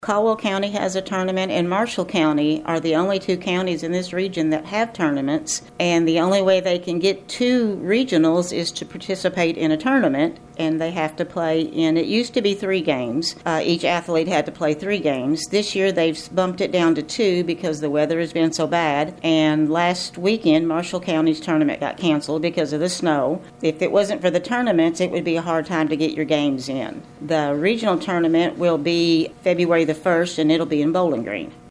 Caldwell County has a tournament, and Marshall County are the only two counties in this region that have tournaments, and the only way they can get to regionals is to participate in a tournament, and they have to play in, it used to be 3 games. Each athlete had to play 3 games. This year they've bumped it down to 2 because the weather has been so bad, and last weekend Marshall County's tournament got canceled because of the snow. If it wasn't for the tournaments, it would be a hard time to get your games in. The regional tournament will be February the 1st, and it'll be in Bowling Green.